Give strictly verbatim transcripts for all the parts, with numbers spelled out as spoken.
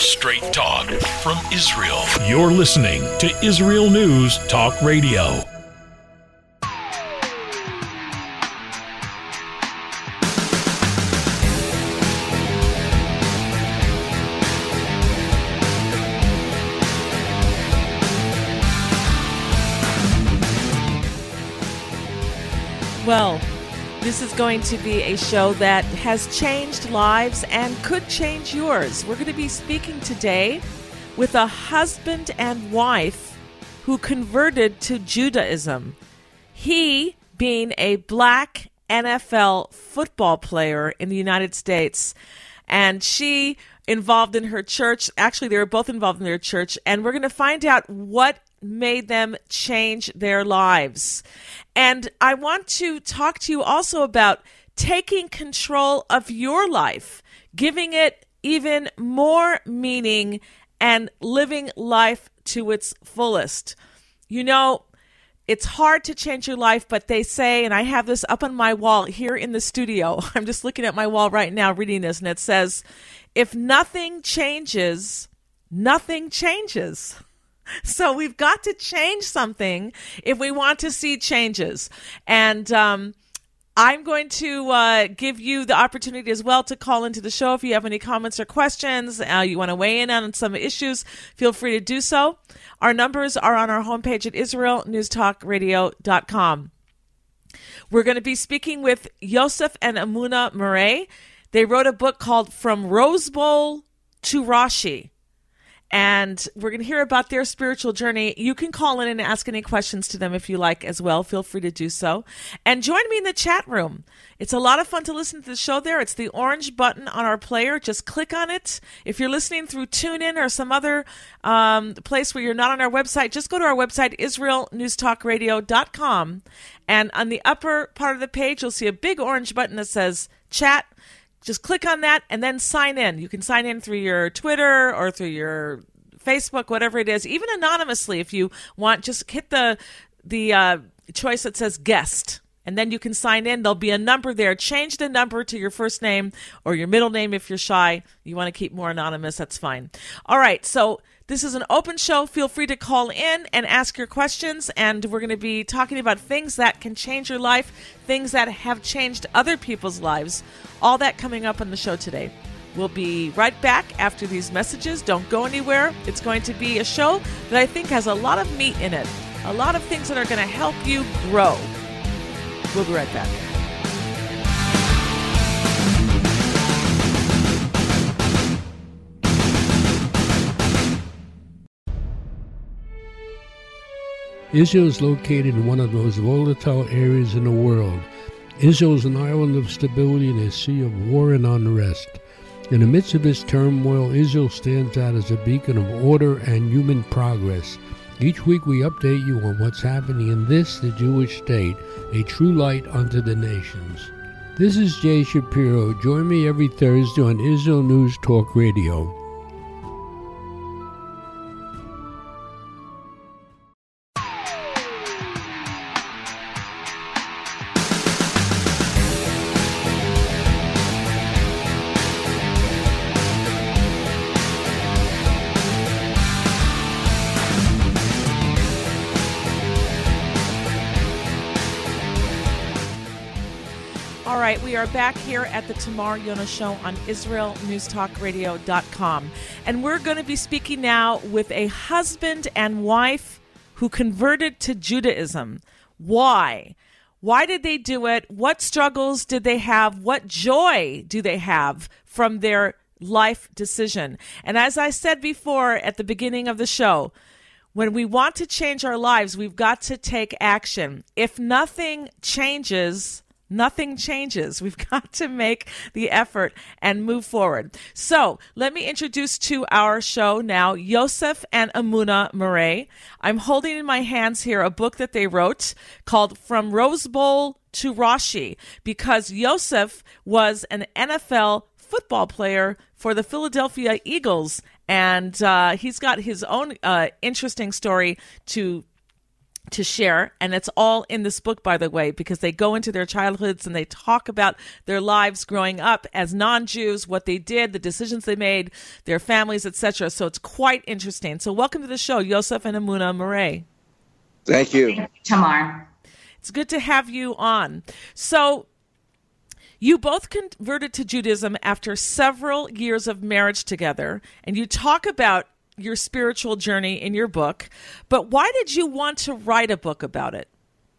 Straight talk from Israel. You're listening to Israel News Talk Radio. Well, this is going to be a show that has changed lives and could change yours. We're going to be speaking today with a husband and wife who converted to Judaism. He being a black N F L football player in the United States, and she involved in her church. Actually, they were both involved in their church, and we're going to find out what made them change their lives. And I want to talk to you also about taking control of your life, giving it even more meaning, and living life to its fullest. You know, it's hard to change your life, but they say, and I have this up on my wall here in the studio. I'm just looking at my wall right now reading this, and it says, if nothing changes, nothing changes. So we've got to change something if we want to see changes. And um, I'm going to uh, give you the opportunity as well to call into the show. If you have any comments or questions, uh, you want to weigh in on some issues, feel free to do so. Our numbers are on our homepage at israel news talk radio dot com. We're going to be speaking with Yosef and Amuna Murray. They wrote a book called From Rose Bowl to Rashi. And we're going to hear about their spiritual journey. You can call in and ask any questions to them if you like as well. Feel free to do so. And join me in the chat room. It's a lot of fun to listen to the show there. It's the orange button on our player. Just click on it. If you're listening through TuneIn or some other um, place where you're not on our website, just go to our website, israel news talk radio dot com. And on the upper part of the page, you'll see a big orange button that says chat. Just click on that and then sign in. You can sign in through your Twitter or through your Facebook, whatever it is, even anonymously if you want. Just hit the the uh, choice that says guest, and then you can sign in. There'll be a number there. Change the number to your first name or your middle name if you're shy. You want to keep more anonymous, that's fine. All right, so this is an open show. Feel free to call in and ask your questions, and we're going to be talking about things that can change your life, things that have changed other people's lives, all that coming up on the show today. We'll be right back after these messages. Don't go anywhere. It's going to be a show that I think has a lot of meat in it, a lot of things that are going to help you grow. We'll be right back. Israel is located in one of the most volatile areas in the world. Israel is an island of stability in a sea of war and unrest. In the midst of this turmoil, Israel stands out as a beacon of order and human progress. Each week we update you on what's happening in this, the Jewish state, a true light unto the nations. This is Jay Shapiro. Join me every Thursday on Israel News Talk Radio. We are back here at the Tamar Yona Show on israel news talk radio dot com. And we're going to be speaking now with a husband and wife who converted to Judaism. Why? Why did they do it? What struggles did they have? What joy do they have from their life decision? And as I said before at the beginning of the show, when we want to change our lives, we've got to take action. If nothing changes, nothing changes. We've got to make the effort and move forward. So let me introduce to our show now Yosef and Amuna Murray. I'm holding in my hands here a book that they wrote called From Rose Bowl to Rashi, because Yosef was an N F L football player for the Philadelphia Eagles, and uh, he's got his own uh, interesting story to to share, and it's all in this book, by the way, because they go into their childhoods and they talk about their lives growing up as non-Jews, what they did, the decisions they made, their families, et cetera. So it's quite interesting. So welcome to the show, Yosef and Emunah Murray. Thank you. Thank you, Tamar. It's good to have you on. So you both converted to Judaism after several years of marriage together, and you talk about your spiritual journey in your book, but why did you want to write a book about it?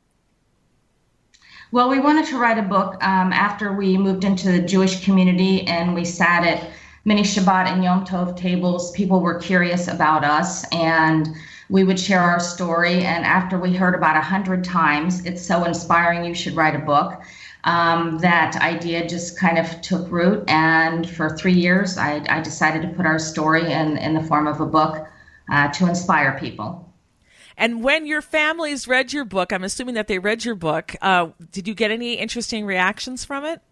Well, we wanted to write a book um, after we moved into the Jewish community and we sat at many Shabbat and Yom Tov tables. People were curious about us and we would share our story. And after we heard about a hundred times, it's so inspiring, you should write a book. Um, that idea just kind of took root, and for three years, I, I decided to put our story in, in the form of a book uh, to inspire people. And when your families read your book, I'm assuming that they read your book, uh, did you get any interesting reactions from it?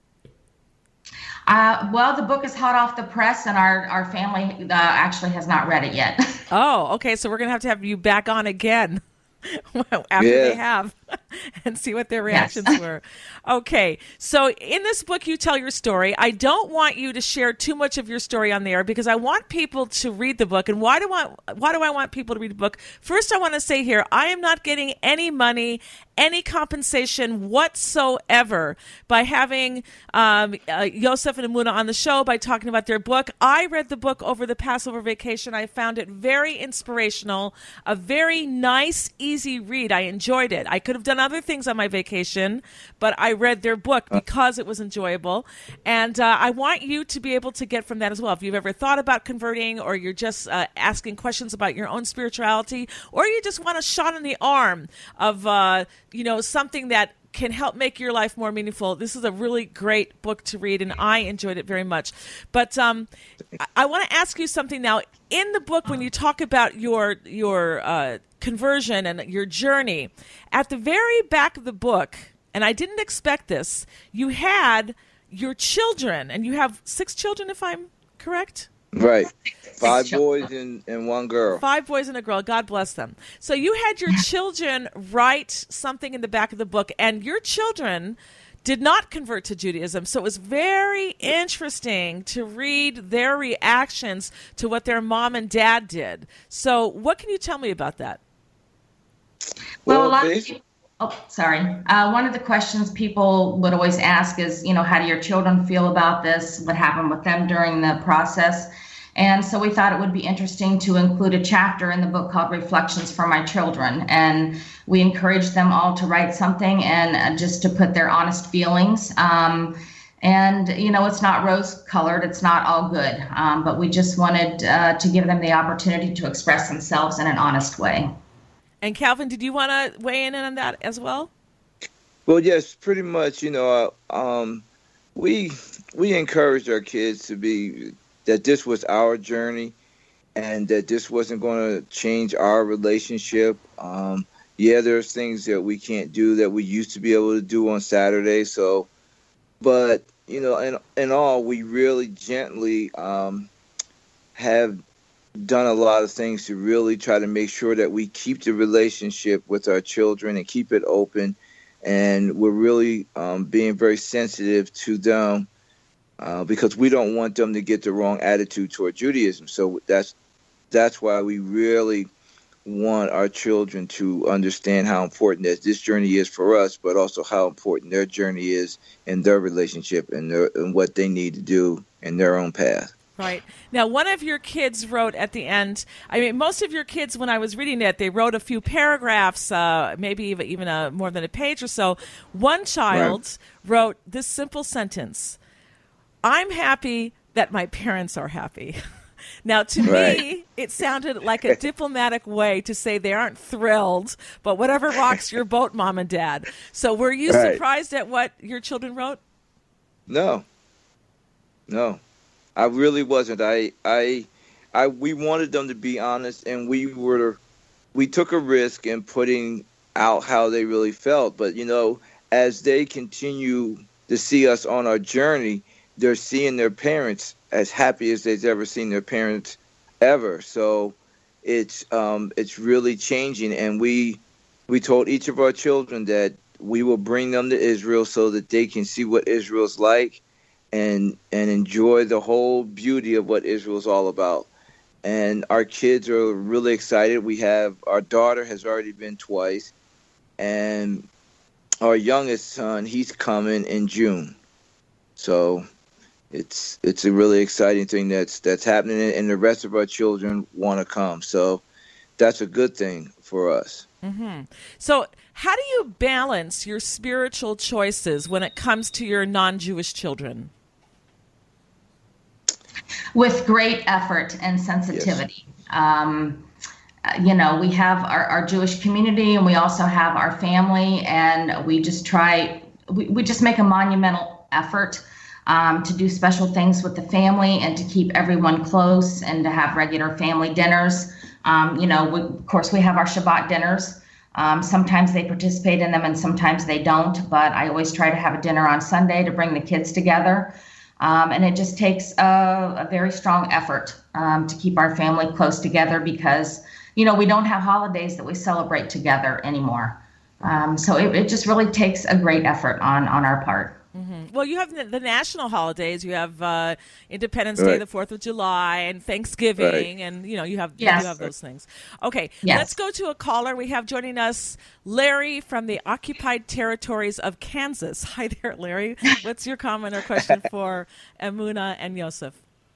Uh, well, the book is hot off the press, and our, our family uh, actually has not read it yet. Oh, okay, so we're going to have to have you back on again. After yeah. they have and see what their reactions yes. were. Okay, so in this book you tell your story. I don't want you to share too much of your story on the air because I want people to read the book. And why do I why do I want people to read the book? First, I want to say here, I am not getting any money, any compensation whatsoever by having um, uh, Yosef and Emunah on the show, by talking about their book. I read the book over the Passover vacation. I found it very inspirational, a very nice, easy read. I enjoyed it. I could have done other things on my vacation, but I read their book because it was enjoyable. And uh, I want you to be able to get from that as well. If you've ever thought about converting, or you're just uh, asking questions about your own spirituality, or you just want a shot in the arm of, uh, you know, something that can help make your life more meaningful, this is a really great book to read, and I enjoyed it very much. But um, I, I want to ask you something now. In the book, when you talk about your your uh, conversion and your journey, at the very back of the book, and I didn't expect this, you had your children, and you have six children, if I'm correct? Right. Five boys and, and one girl. Five boys and a girl. God bless them. So you had your children write something in the back of the book, and your children did not convert to Judaism. So it was very interesting to read their reactions to what their mom and dad did. So what can you tell me about that? Well, well a lot of people, oh, sorry. Uh, one of the questions people would always ask is, you know, how do your children feel about this? What happened with them during the process? And so we thought it would be interesting to include a chapter in the book called Reflections for My Children. And we encouraged them all to write something and uh, just to put their honest feelings. Um, and, you know, it's not rose-colored. It's not all good. Um, but we just wanted uh, to give them the opportunity to express themselves in an honest way. And Calvin, did you want to weigh in on that as well? Well, yes, pretty much. You know, uh, um, we we encouraged our kids to be that this was our journey, and that this wasn't going to change our relationship. Um, yeah, there's things that we can't do that we used to be able to do on Saturday. So, but you know, in in all, we really gently um, have done a lot of things to really try to make sure that we keep the relationship with our children and keep it open. And we're really um, being very sensitive to them uh, because we don't want them to get the wrong attitude toward Judaism. So that's that's why we really want our children to understand how important that this journey is for us, but also how important their journey is in their relationship and, their, and what they need to do in their own path. Right. Now, one of your kids wrote at the end, I mean, most of your kids, when I was reading it, they wrote a few paragraphs, uh, maybe even, even a, more than a page or so. One child right. wrote this simple sentence: I'm happy that my parents are happy. Now, to right. me, it sounded like a diplomatic way to say they aren't thrilled, but whatever rocks your boat, Mom and Dad. So were you right. surprised at what your children wrote? No. No. I really wasn't. I, I, I, we wanted them to be honest, and we were, we took a risk in putting out how they really felt. But, you know, as they continue to see us on our journey, they're seeing their parents as happy as they've ever seen their parents ever. So it's, um, it's really changing. And we, we told each of our children that we will bring them to Israel so that they can see what Israel's like and and enjoy the whole beauty of what Israel's all about. And our kids are really excited. We have, our daughter has already been twice, and our youngest son, he's coming in June. So it's it's a really exciting thing that's that's happening, and the rest of our children want to come. So that's a good thing for us. Mm-hmm. So how do you balance your spiritual choices when it comes to your non-Jewish children? With great effort and sensitivity. Yes. Um, you know, we have our, our Jewish community, and we also have our family, and we just try, we, we just make a monumental effort um, to do special things with the family and to keep everyone close and to have regular family dinners. Um, you know, we, of course, we have our Shabbat dinners. Um, sometimes they participate in them and sometimes they don't, but I always try to have a dinner on Sunday to bring the kids together. Um, and it just takes a, a very strong effort um, to keep our family close together because, you know, we don't have holidays that we celebrate together anymore. Um, so it, it just really takes a great effort on, on our part. Mm-hmm. Well, you have the, the national holidays. You have uh, Independence right. Day, the fourth of July, and Thanksgiving, right. and you know you have yes. you have those things. Okay, yes. Let's go to a caller. We have joining us Larry from the occupied territories of Kansas. Hi there, Larry. What's your comment or question for Emunah and Yosef?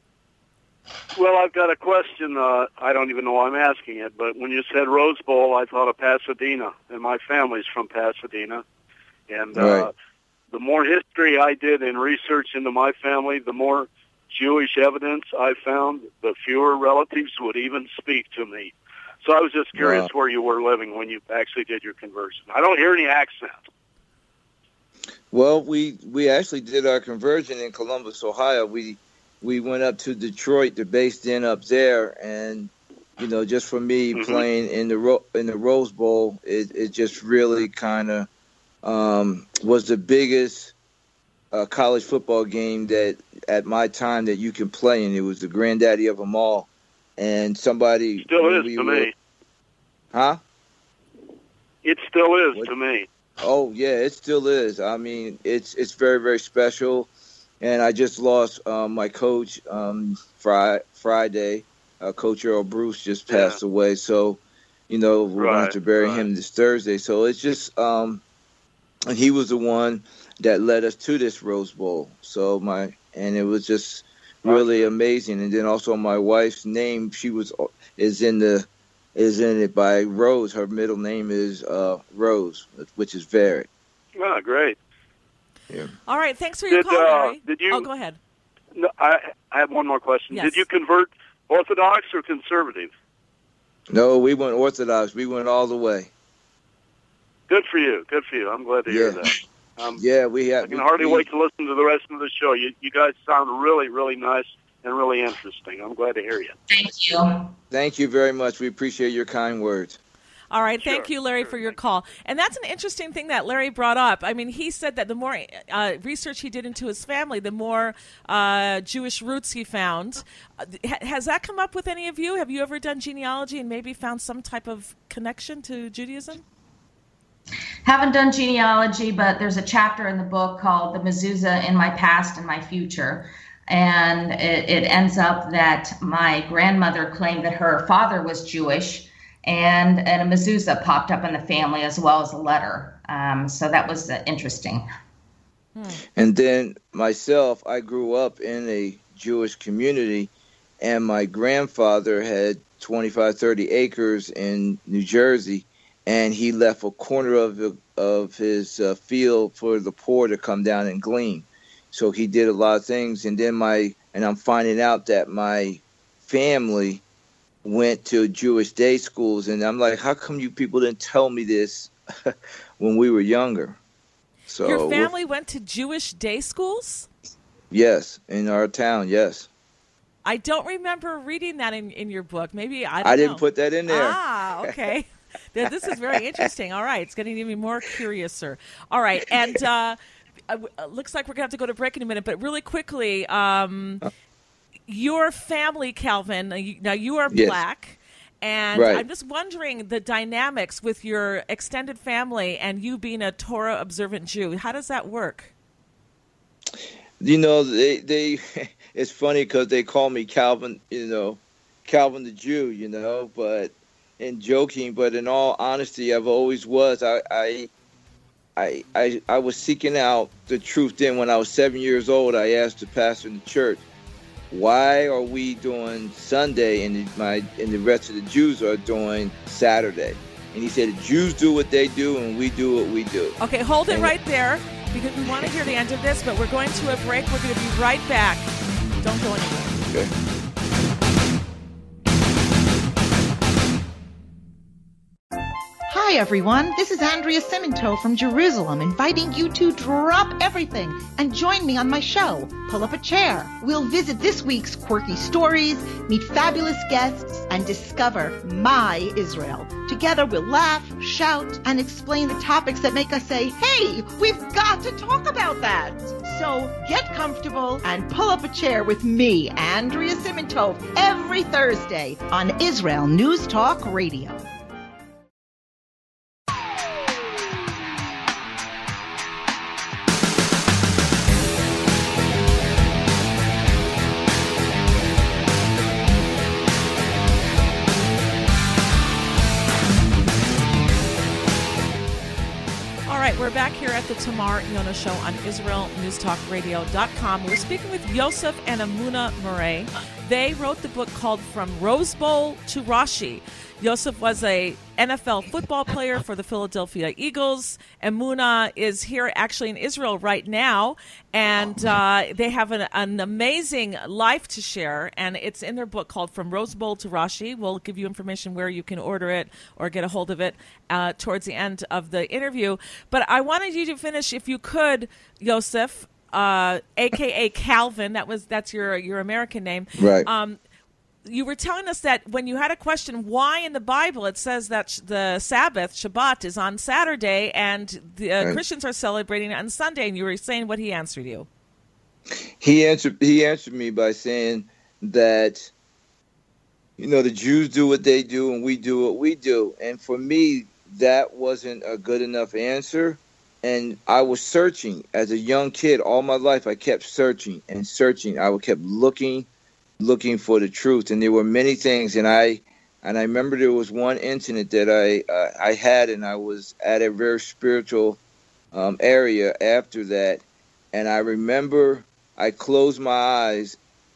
Well, I've got a question. Uh, I don't even know why I'm asking it, but when you said Rose Bowl, I thought of Pasadena, and my family's from Pasadena, and. Right. Uh, The more history I did in research into my family, the more Jewish evidence I found, the fewer relatives would even speak to me. So I was just curious wow. where you were living when you actually did your conversion. I don't hear any accent. Well, we we actually did our conversion in Columbus, Ohio. We we went up to Detroit, the base in up there, and you know, just for me mm-hmm. playing in the Ro- in the Rose Bowl, it it just really kind of. Um, was the biggest uh, college football game that at my time that you can play in. It was the granddaddy of them all. And somebody... Still is we to were, me. Huh? It still is what? to me. Oh, yeah, it still is. I mean, it's it's very, very special. And I just lost um, my coach um, fri- Friday. Uh, Coach Earl Bruce just passed yeah. away. So, you know, we're right, going to have to bury right. him this Thursday. So it's just... Um, And he was the one that led us to this Rose Bowl. So my and it was just really amazing. And then also my wife's name, she was is in the is in it by Rose. Her middle name is uh, Rose, which is Vered. Oh, great. Yeah. All right. Thanks for your did, call, Larry. Uh, did you? Oh, go ahead. No, I I have one more question. Yes. Did you convert Orthodox or conservative? No, we went Orthodox. We went all the way. Good for you. Good for you. I'm glad to hear yeah. that. Um, yeah, we have. I can we, hardly we, wait to listen to the rest of the show. You, you guys sound really, really nice and really interesting. I'm glad to hear you. Thank you. Thank you very much. We appreciate your kind words. All right. Sure, Thank you, Larry, sure. for your call. And that's an interesting thing that Larry brought up. I mean, he said that the more uh, research he did into his family, the more uh, Jewish roots he found. Uh, has that come up with any of you? Have you ever done genealogy and maybe found some type of connection to Judaism? Haven't done genealogy, but there's a chapter in the book called The Mezuzah in My Past and My Future. And it, it ends up that my grandmother claimed that her father was Jewish, and, and a mezuzah popped up in the family as well as a letter. Um, so that was uh, interesting. Hmm. And then myself, I grew up in a Jewish community, and my grandfather had twenty-five, thirty acres in New Jersey. And he left a corner of the, of his uh, field for the poor to come down and glean. So he did a lot of things. And then my and I'm finding out that my family went to Jewish day schools, and I'm like, how come you people didn't tell me this when we were younger? So your family went to Jewish day schools? Yes, in our town. Yes. I don't remember reading that in, in your book. Maybe I. Don't I didn't know. put that in there. Ah, okay. This is very interesting. All right. It's getting even more curiouser. All right. And uh, it looks like we're going to have to go to break in a minute. But really quickly, um, your family, Calvin, now you are yes. black. And right. I'm just wondering the dynamics with your extended family and you being a Torah observant Jew. How does that work? You know, they, they it's funny because they call me Calvin, you know, Calvin the Jew, you know, but in joking, but in all honesty, I've always was. I, I, I, I, I was seeking out the truth. Then when I was seven years old, I asked the pastor in the church, why are we doing Sunday and the, my and the rest of the Jews are doing Saturday? And he said, the Jews do what they do and we do what we do. Okay, hold it and right there because we want to hear the end of this, but we're going to a break. We're going to be right back. Don't go anywhere. Okay. Hi, everyone. This is Andrea Simento from Jerusalem, inviting you to drop everything and join me on my show, Pull Up a Chair. We'll visit this week's quirky stories, meet fabulous guests, and discover my Israel. Together, we'll laugh, shout, and explain the topics that make us say, hey, we've got to talk about that. So get comfortable and pull up a chair with me, Andrea Simento, every Thursday on Israel News Talk Radio. We're back here at the Tamar Yona Show on Israel News Talk Radio dot com. We're speaking with Yosef and Emunah Murray. They wrote the book called From Rose Bowl to Rashi. Yosef was a N F L football player for the Philadelphia Eagles. Emunah is here actually in Israel right now, and uh, they have an, an amazing life to share, and it's in their book called From Rose Bowl to Rashi. We'll give you information where you can order it or get a hold of it uh, towards the end of the interview. But I wanted you to finish, if you could, Yosef, uh, a k a. Calvin. That was that's your your American name. Right. Um, you were telling us that when you had a question, why in the Bible it says that sh- the Sabbath, Shabbat, is on Saturday and the uh, right. Christians are celebrating it on Sunday, and you were saying what he answered you. He answered. He answered me by saying that, you know, the Jews do what they do and we do what we do, and for me, that wasn't a good enough answer. And I was searching as a young kid all my life. I kept searching and searching. I kept looking. looking for the truth, and there were many things, and I and I remember there was one incident that I uh, I had, and I was at a very spiritual um, area after that, and I remember I closed my eyes,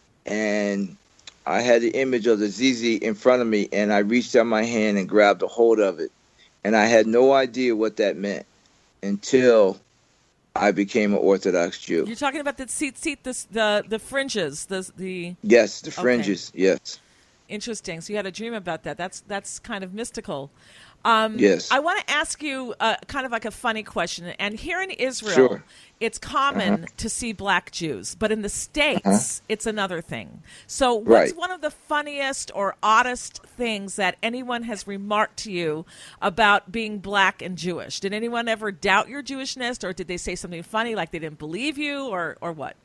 and I had the image of the Z Z in front of me, and I reached out my hand and grabbed a hold of it, and I had no idea what that meant until I became an Orthodox Jew. You're talking about the seat, seat, the the the fringes, the the. Yes, the fringes. Okay. Yes. Interesting. So you had a dream about that. That's that's kind of mystical. Um, yes. I want to ask you uh, kind of like a funny question. And here in Israel, sure. it's common uh-huh. to see black Jews, but in the States, uh-huh. it's another thing. So what's right. one of the funniest or oddest things that anyone has remarked to you about being black and Jewish? Did anyone ever doubt your Jewishness, or did they say something funny, like they didn't believe you, or, or what?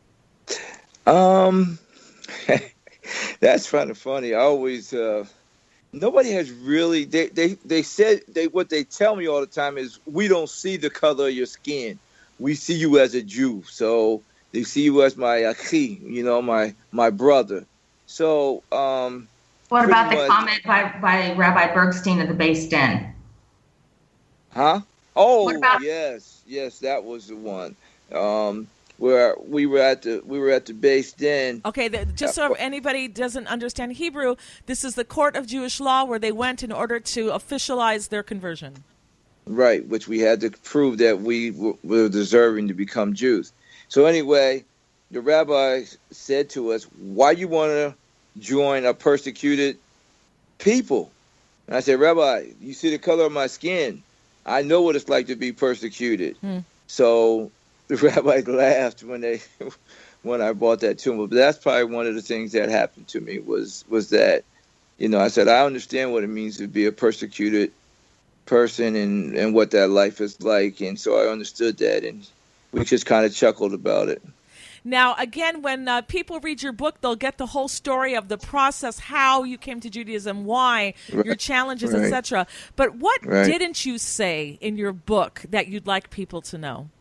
Um, that's kind of funny. I always... Uh... Nobody has really, they, they, they said, they what they tell me all the time is, we don't see the color of your skin. We see you as a Jew. So they see you as my achi, you know, my my brother. So, um... What about the much, comment by, by Rabbi Bergstein of the Beis Din? Huh? Oh, about- yes. Yes, that was the one. Um... Where we were at the we were at the Beis Din. Okay, the, just so anybody doesn't understand Hebrew, this is the court of Jewish law where they went in order to officialize their conversion. Right, which we had to prove that we w- were deserving to become Jews. So anyway, the rabbi said to us, "Why you want to join a persecuted people?" And I said, "Rabbi, you see the color of my skin. I know what it's like to be persecuted." Hmm. So the rabbis laughed when they, when I brought that to him. But that's probably one of the things that happened to me was was that, you know, I said, I understand what it means to be a persecuted person and, and what that life is like. And so I understood that. And we just kind of chuckled about it. Now, again, when uh, people read your book, they'll get the whole story of the process, how you came to Judaism, why, right. your challenges, right. et cetera. But what right. didn't you say in your book that you'd like people to know?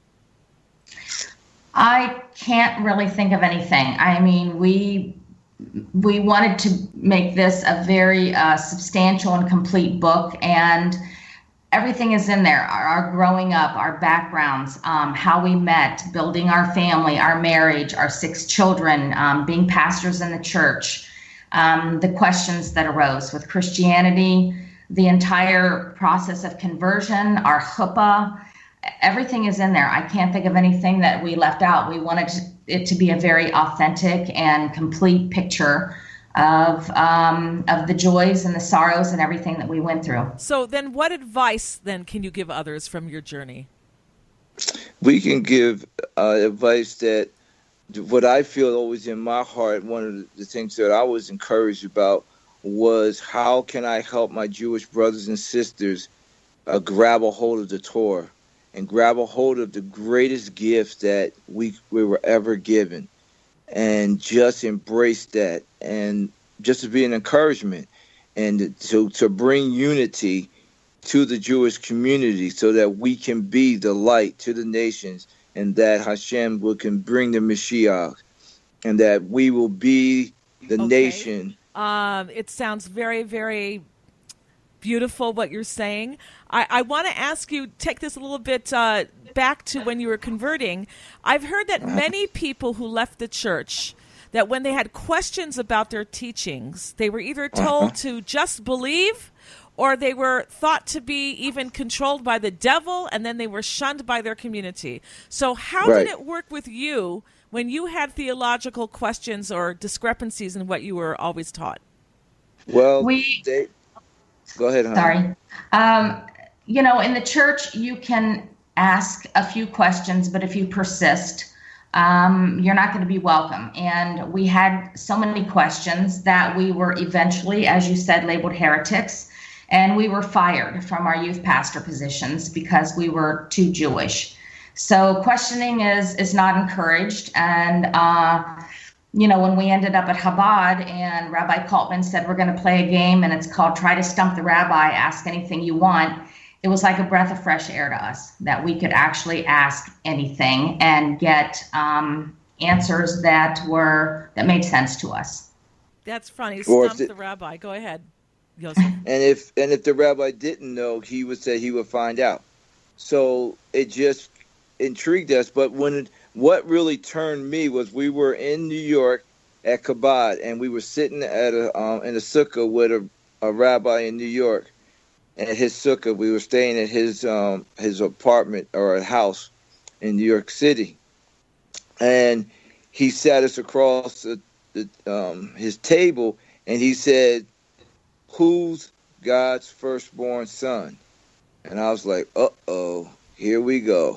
I can't really think of anything. I mean, we we wanted to make this a very uh, substantial and complete book, and everything is in there. Our, our growing up, our backgrounds, um, how we met, building our family, our marriage, our six children, um, being pastors in the church, um, the questions that arose with Christianity, the entire process of conversion, our chuppah. Everything is in there. I can't think of anything that we left out. We wanted it to be a very authentic and complete picture of um, of the joys and the sorrows and everything that we went through. So then what advice then can you give others from your journey? We can give uh, advice that what I feel always in my heart, one of the things that I was encouraged about was how can I help my Jewish brothers and sisters uh, grab a hold of the Torah and grab a hold of the greatest gift that we, we were ever given, and just embrace that, and just to be an encouragement, and to, to bring unity to the Jewish community so that we can be the light to the nations, and that Hashem will can bring the Mashiach, and that we will be the okay. nation. Um, it sounds very, very beautiful what you're saying. I, I want to ask you, take this a little bit uh, back to when you were converting. I've heard that many people who left the church, that when they had questions about their teachings, they were either told uh-huh. to just believe, or they were thought to be even controlled by the devil, and then they were shunned by their community. So how right. did it work with you when you had theological questions or discrepancies in what you were always taught? Well, we... They- Go ahead, honey. Sorry. Um, you know, in the church, you can ask a few questions, but if you persist, um, you're not going to be welcome. And we had so many questions that we were eventually, as you said, labeled heretics, and we were fired from our youth pastor positions because we were too Jewish. So questioning is is not encouraged. And uh, you know, when we ended up at Chabad and Rabbi Kaltman said, we're going to play a game and it's called Try to Stump the Rabbi, Ask Anything You Want, it was like a breath of fresh air to us that we could actually ask anything and get um, answers that were that made sense to us. That's funny. Stump the Rabbi. Go ahead, Yosef. And if and if the rabbi didn't know, he would say he would find out. So it just intrigued us. But when it, what really turned me was we were in New York at Chabad, and we were sitting at a um, in a sukkah with a, a rabbi in New York. And at his sukkah, we were staying at his um, his apartment or a house in New York City, and he sat us across the, the, um, his table, and he said, "Who's God's firstborn son?" And I was like, "Uh oh, here we go."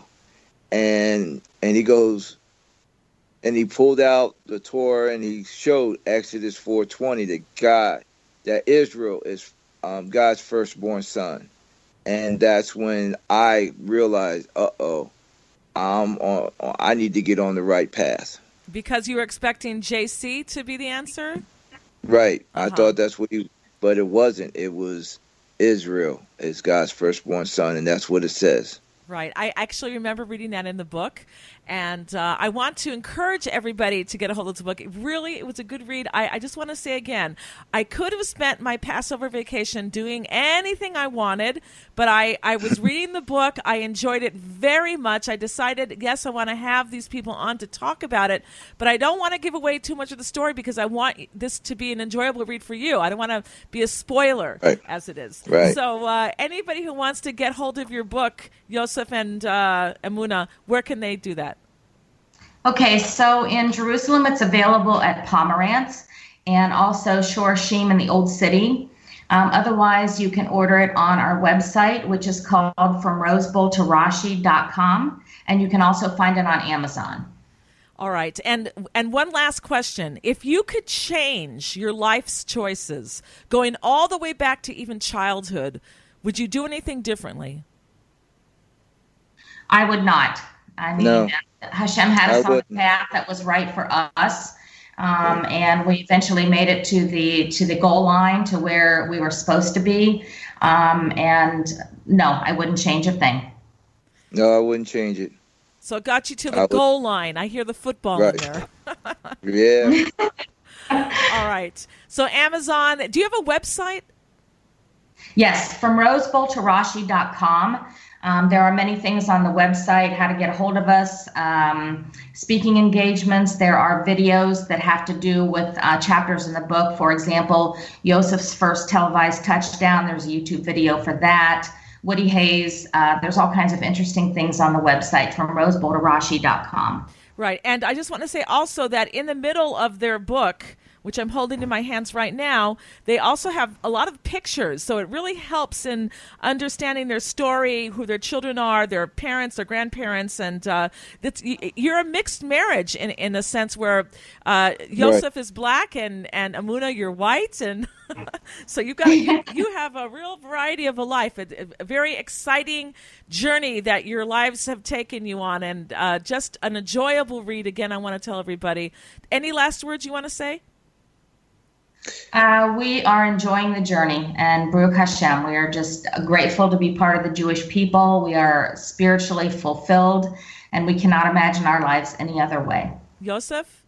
And and he goes, and he pulled out the Torah and he showed Exodus four twenty that God, that Israel is um, God's firstborn son. And that's when I realized, uh oh, I'm on. I need to get on the right path. Because you were expecting J C to be the answer? Right. Uh-huh. I thought that's what he, but it wasn't. It was Israel is God's firstborn son, and that's what it says. Right. I actually remember reading that in the book, and uh, I want to encourage everybody to get a hold of the book. It really, it was a good read. I, I just want to say again, I could have spent my Passover vacation doing anything I wanted, but I, I was reading the book. I enjoyed it very much. I decided, yes, I want to have these people on to talk about it, but I don't want to give away too much of the story because I want this to be an enjoyable read for you. I don't want to be a spoiler, right. as it is. Right. So uh, anybody who wants to get hold of your book, Yosef and uh, Emunah, where can they do that? Okay, so in Jerusalem, it's available at Pomerantz and also Shorashim in the Old City. Um, otherwise, you can order it on our website, which is called from rose bowl to rashi dot com, and you can also find it on Amazon. All right, and and one last question. If you could change your life's choices, going all the way back to even childhood, would you do anything differently? I would not. I mean, no. Hashem had us on the path that was right for us. Um, and we eventually made it to the to the goal line, to where we were supposed to be. Um, and no, I wouldn't change a thing. No, I wouldn't change it. So it got you to the I goal would... line. I hear the football right. in there. Yeah. All right. So Amazon, do you have a website? Yes, from rose bowl to rashi dot com. Um, there are many things on the website, how to get a hold of us, um, speaking engagements. There are videos that have to do with uh, chapters in the book. For example, Yosef's first televised touchdown, there's a YouTube video for that. Woody Hayes, uh, there's all kinds of interesting things on the website from rose bowl to rashi dot com. Right, and I just want to say also that in the middle of their book, which I'm holding in my hands right now, they also have a lot of pictures. So it really helps in understanding their story, who their children are, their parents, their grandparents. And uh, that's, you're a mixed marriage in, in a sense where uh, Yosef right. is black and, and Amuna, you're white. And so you've got, you, you have a real variety of a life, a, a very exciting journey that your lives have taken you on, and uh, just an enjoyable read. Again, I want to tell everybody. Any last words you want to say? Uh, we are enjoying the journey, and Baruch Hashem, we are just grateful to be part of the Jewish people. We are spiritually fulfilled, and we cannot imagine our lives any other way. Yosef?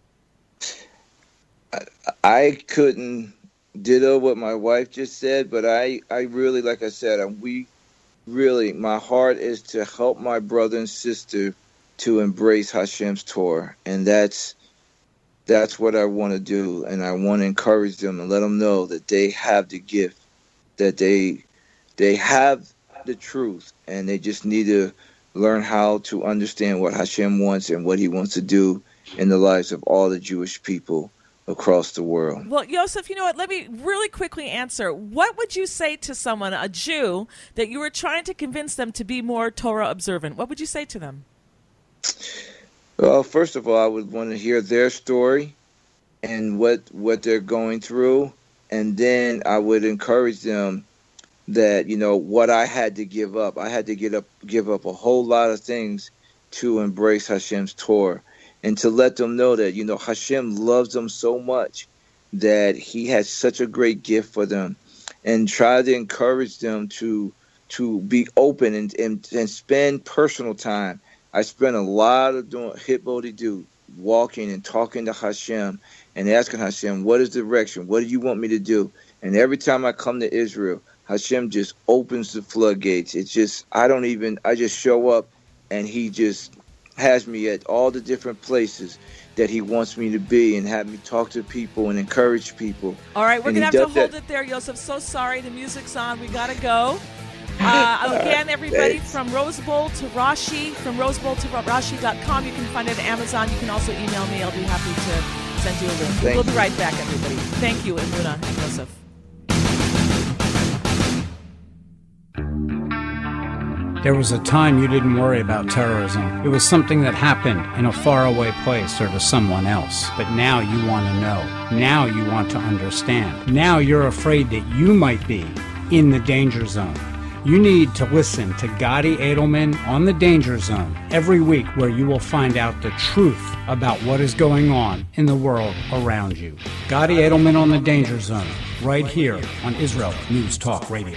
I, I couldn't ditto what my wife just said, but I, I really, like I said, we really, my heart is to help my brother and sister to embrace Hashem's Torah, and that's That's what I want to do, and I want to encourage them and let them know that they have the gift, that they they have the truth, and they just need to learn how to understand what Hashem wants and what he wants to do in the lives of all the Jewish people across the world. Well, Yosef, you know what? Let me really quickly answer. What would you say to someone, a Jew, that you were trying to convince them to be more Torah observant? What would you say to them? Well, first of all, I would want to hear their story and what what they're going through, and then I would encourage them that, you know, what I had to give up. I had to get up, give up a whole lot of things to embrace Hashem's Torah, and to let them know that, you know, Hashem loves them so much that he has such a great gift for them, and try to encourage them to to be open and, and, and spend personal time. I spent a lot of doing hitbody-do, walking and talking to Hashem and asking Hashem, what is the direction? What do you want me to do? And every time I come to Israel, Hashem just opens the floodgates. It's just, I don't even, I just show up, and he just has me at all the different places that he wants me to be, and have me talk to people and encourage people. All right, we're going to have to hold that. it there, Yosef. So sorry, the music's on. We got to go. Uh, again, everybody, from Rose Bowl to Rashi, from rose bowl to rashi dot com. You can find it at Amazon. You can also email me. I'll be happy to send you a link. Thank we'll be right back, everybody. Thank you, Imuna and Yosef. There was a time you didn't worry about terrorism. It was something that happened in a faraway place or to someone else. But now you want to know. Now you want to understand. Now you're afraid that you might be in the danger zone. You need to listen to Gadi Edelman on The Danger Zone every week, where you will find out the truth about what is going on in the world around you. Gadi Edelman on The Danger Zone, right here on Israel News Talk Radio.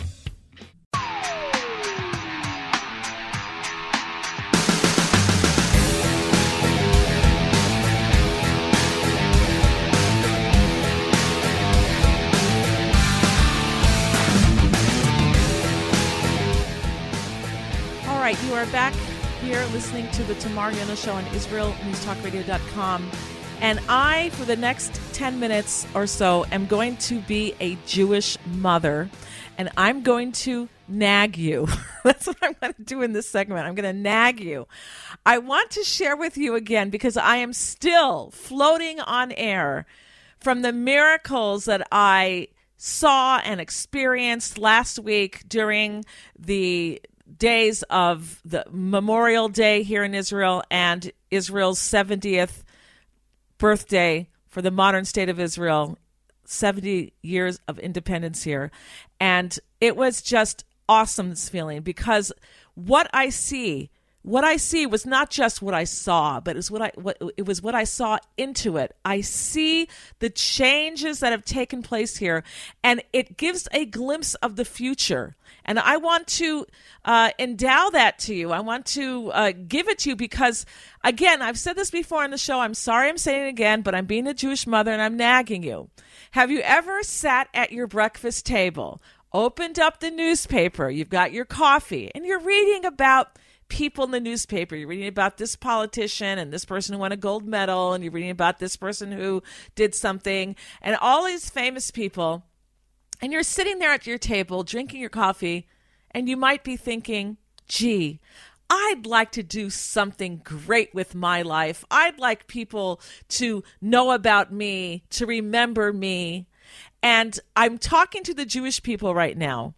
You are back here listening to the Tamar Yona Show on Israel News Talk Radio dot com. And I, for the next ten minutes or so, am going to be a Jewish mother. And I'm going to nag you. That's what I'm going to do in this segment. I'm going to nag you. I want to share with you again, because I am still floating on air from the miracles that I saw and experienced last week during the days of the Memorial Day here in Israel and Israel's seventieth birthday for the modern state of Israel, seventy years of independence here. And it was just awesome, this feeling, because what I see what I see was not just what I saw, but it was what I what it was what I saw into it. I see the changes that have taken place here, and it gives a glimpse of the future. And I want to uh, endow that to you. I want to uh, give it to you because, again, I've said this before on the show. I'm sorry I'm saying it again, but I'm being a Jewish mother and I'm nagging you. Have you ever sat at your breakfast table, opened up the newspaper, you've got your coffee, and you're reading about people in the newspaper? You're reading about this politician and this person who won a gold medal, and you're reading about this person who did something, and all these famous people, and you're sitting there at your table drinking your coffee, and you might be thinking, gee, I'd like to do something great with my life. I'd like people to know about me, to remember me. And I'm talking to the Jewish people right now.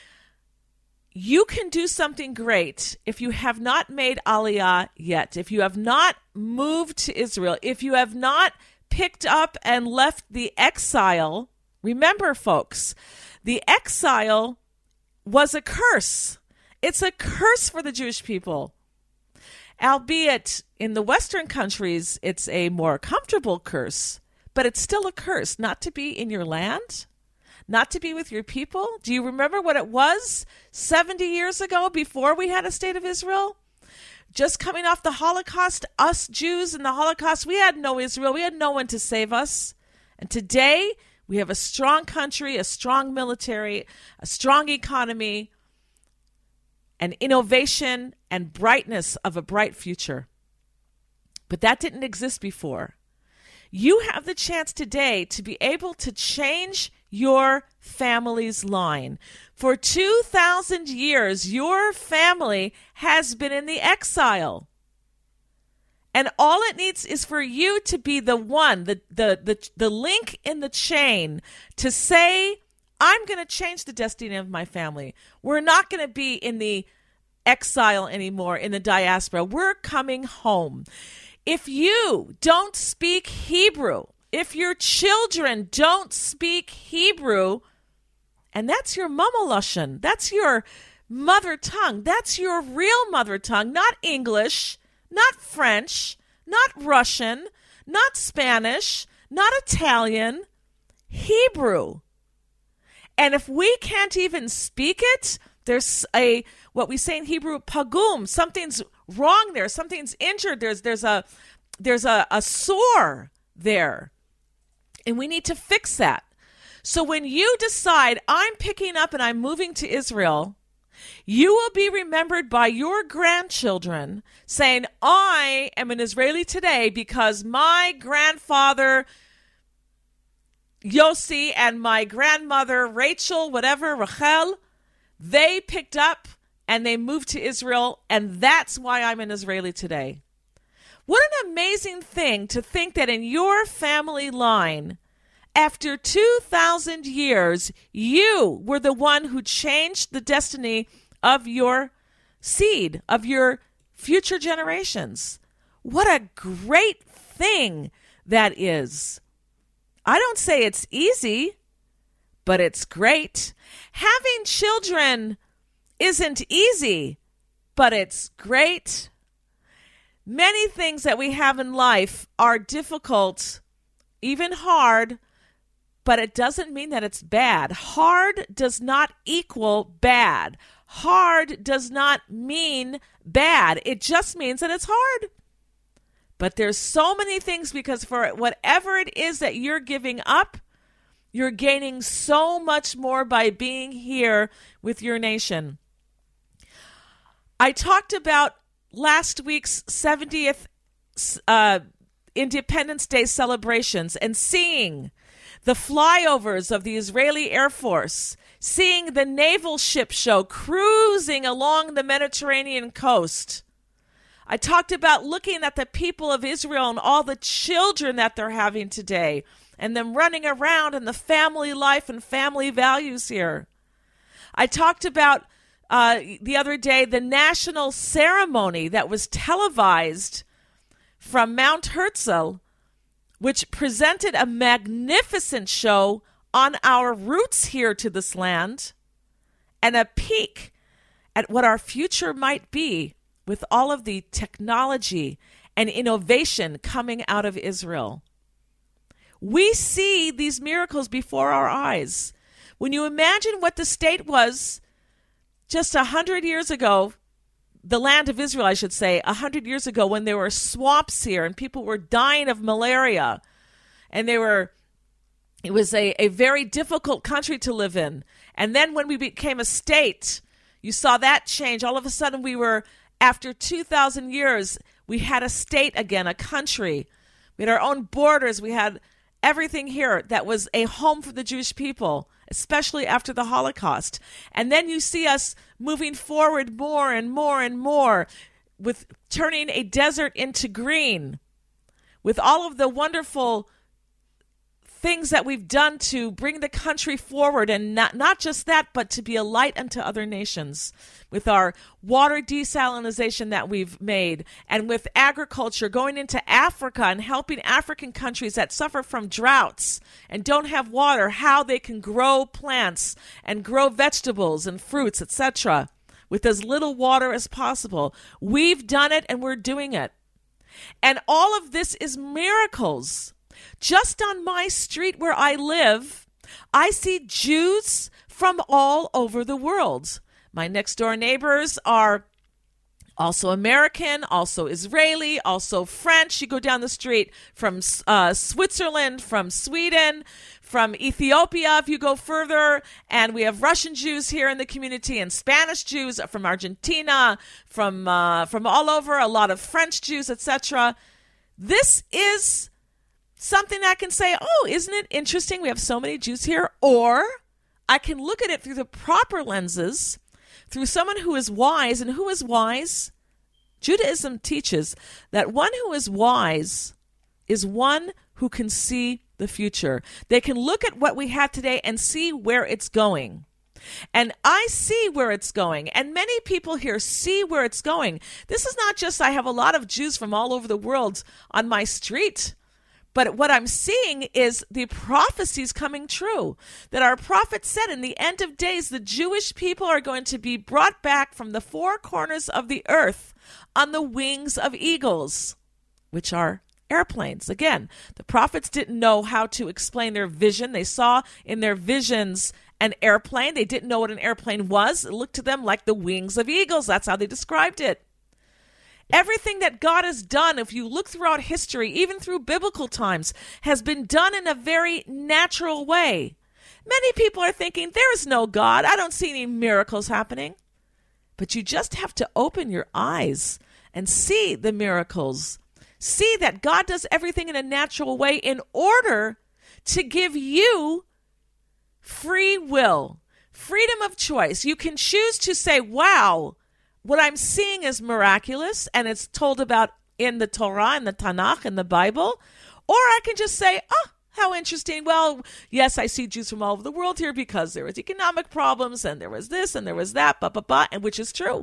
You can do something great if you have not made Aliyah yet, if you have not moved to Israel, if you have not picked up and left the exile. Remember, folks, the exile was a curse. It's a curse for the Jewish people. Albeit in the Western countries, it's a more comfortable curse, but it's still a curse not to be in your land, not to be with your people. Do you remember what it was seventy years ago before we had a state of Israel? Just coming off the Holocaust, us Jews in the Holocaust, we had no Israel. We had no one to save us. And today, we have a strong country, a strong military, a strong economy, and innovation and brightness of a bright future. But that didn't exist before. You have the chance today to be able to change your family's line. For two thousand years, your family has been in the exile. And all it needs is for you to be the one, the, the, the, the link in the chain to say, I'm going to change the destiny of my family. We're not going to be in the exile anymore, in the diaspora. We're coming home. If you don't speak Hebrew, if your children don't speak Hebrew, and that's your mama lashon, that's your mother tongue, that's your real mother tongue, not English, not French, not Russian, not Spanish, not Italian, Hebrew. And if we can't even speak it, there's a, what we say in Hebrew, pagum, something's wrong there, something's injured, there's there's a there's a, a sore there. And we need to fix that. So when you decide, I'm picking up and I'm moving to Israel, you will be remembered by your grandchildren saying, I am an Israeli today because my grandfather Yossi and my grandmother Rachel, whatever, Rachel, they picked up and they moved to Israel, and that's why I'm an Israeli today. What an amazing thing to think that in your family line, after two thousand years, you were the one who changed the destiny of your seed, of your future generations. What a great thing that is. I don't say it's easy, but it's great. Having children isn't easy, but it's great. Many things that we have in life are difficult, even hard, but it doesn't mean that it's bad. Hard does not equal bad. Hard does not mean bad. It just means that it's hard. But there's so many things, because for whatever it is that you're giving up, you're gaining so much more by being here with your nation. I talked about last week's seventieth uh, Independence Day celebrations and seeing the flyovers of the Israeli Air Force, seeing the naval ship show cruising along the Mediterranean coast. I talked about looking at the people of Israel and all the children that they're having today and them running around and the family life and family values here. I talked about uh, the other day the national ceremony that was televised from Mount Herzl, which presented a magnificent show on our roots here to this land and a peek at what our future might be with all of the technology and innovation coming out of Israel. We see these miracles before our eyes. When you imagine what the state was just a hundred years ago, the land of Israel, I should say, a hundred years ago, when there were swamps here and people were dying of malaria, and they were, it was a, a very difficult country to live in. And then when we became a state, you saw that change. All of a sudden we were, after two thousand years, we had a state again, a country. We had our own borders. We had everything here that was a home for the Jewish people, especially after the Holocaust. And then you see us moving forward more and more and more with turning a desert into green, with all of the wonderful things that we've done to bring the country forward, and not, not just that, but to be a light unto other nations, with our water desalination that we've made, and with agriculture going into Africa and helping African countries that suffer from droughts and don't have water, how they can grow plants and grow vegetables and fruits, et cetera, with as little water as possible. We've done it, and we're doing it. And all of this is miracles. Just on my street where I live, I see Jews from all over the world. My next door neighbors are also American, also Israeli, also French. You go down the street from uh, Switzerland, from Sweden, from Ethiopia if you go further, and we have Russian Jews here in the community, and Spanish Jews from Argentina, from uh, from all over, a lot of French Jews, et cetera. This is something I can say, oh, isn't it interesting we have so many Jews here? Or I can look at it through the proper lenses, through someone who is wise. And who is wise? Judaism teaches that one who is wise is one who can see the future. They can look at what we have today and see where it's going. And I see where it's going, and many people here see where it's going. This is not just I have a lot of Jews from all over the world on my street. But what I'm seeing is the prophecies coming true, that our prophet said in the end of days, the Jewish people are going to be brought back from the four corners of the earth on the wings of eagles, which are airplanes. Again, the prophets didn't know how to explain their vision. They saw in their visions an airplane. They didn't know what an airplane was. It looked to them like the wings of eagles. That's how they described it. Everything that God has done, if you look throughout history, even through biblical times, has been done in a very natural way. Many people are thinking, there is no God. I don't see any miracles happening. But you just have to open your eyes and see the miracles. See that God does everything in a natural way in order to give you free will, freedom of choice. You can choose to say, wow, what I'm seeing is miraculous, and it's told about in the Torah, in the Tanakh, in the Bible. Or I can just say, oh, how interesting. Well, yes, I see Jews from all over the world here because there was economic problems, and there was this, and there was that, blah, blah, blah, and which is true.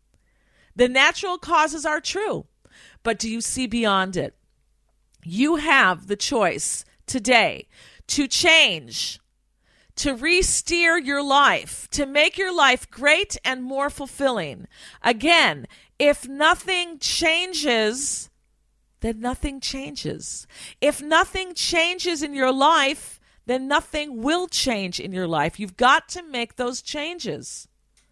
The natural causes are true, but do you see beyond it? You have the choice today to change, to re-steer your life, to make your life great and more fulfilling. Again, if nothing changes, then nothing changes. If nothing changes in your life, then nothing will change in your life. You've got to make those changes.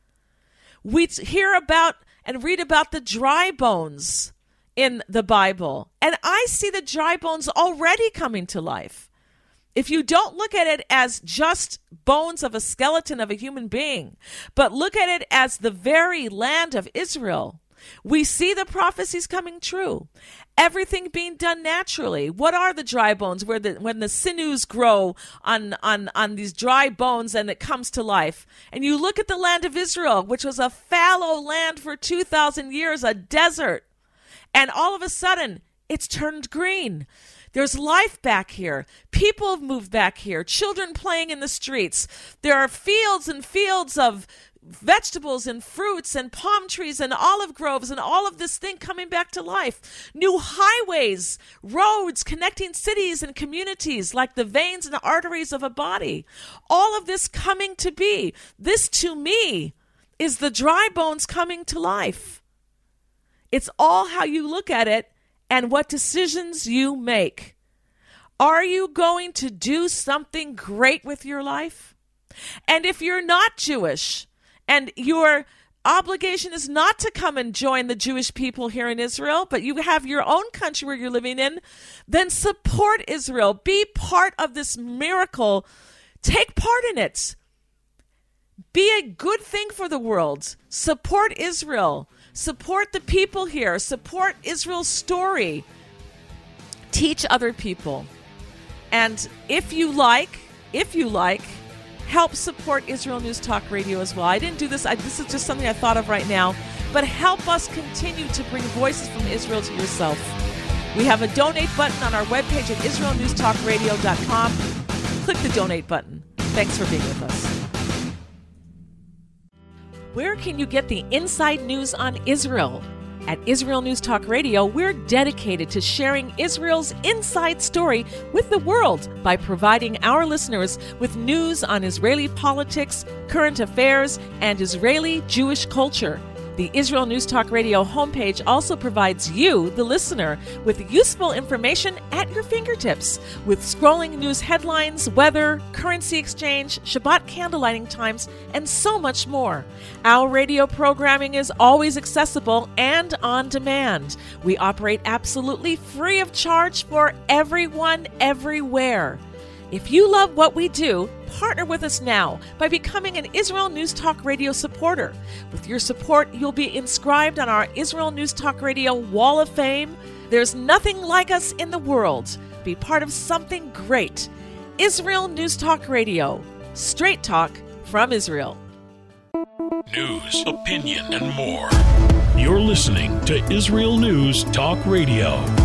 We hear about and read about the dry bones in the Bible, and I see the dry bones already coming to life. If you don't look at it as just bones of a skeleton of a human being, but look at it as the very land of Israel, we see the prophecies coming true. Everything being done naturally. What are the dry bones? Where the when the sinews grow on, on, on these dry bones and it comes to life. And you look at the land of Israel, which was a fallow land for two thousand years, a desert. And all of a sudden, it's turned green. There's life back here. People have moved back here. Children playing in the streets. There are fields and fields of vegetables and fruits and palm trees and olive groves and all of this thing coming back to life. New highways, roads connecting cities and communities like the veins and arteries of a body. All of this coming to be. This, to me, is the dry bones coming to life. It's all how you look at it and what decisions you make. Are you going to do something great with your life? And if you're not Jewish and your obligation is not to come and join the Jewish people here in Israel, but you have your own country where you're living in, then support Israel. Be part of this miracle. Take part in it. Be a good thing for the world. Support Israel. Support the people here. Support Israel's story. Teach other people. And if you like, if you like, help support Israel News Talk Radio as well. I didn't do this. I, this is just something I thought of right now. But help us continue to bring voices from Israel to yourself. We have a donate button on our webpage at israel news talk radio dot com. Click the donate button. Thanks for being with us. Where can you get the inside news on Israel? At Israel News Talk Radio, we're dedicated to sharing Israel's inside story with the world by providing our listeners with news on Israeli politics, current affairs, and Israeli Jewish culture. The Israel News Talk Radio homepage also provides you, the listener, with useful information at your fingertips, with scrolling news headlines, weather, currency exchange, Shabbat candlelighting times, and so much more. Our radio programming is always accessible and on demand. We operate absolutely free of charge for everyone, everywhere. If you love what we do, partner with us now by becoming an Israel News Talk Radio supporter. With your support, you'll be inscribed on our Israel News Talk Radio Wall of Fame. There's nothing like us in the world. Be part of something great. Israel News Talk Radio. Straight talk from Israel. News, opinion, and more. You're listening to Israel News Talk Radio.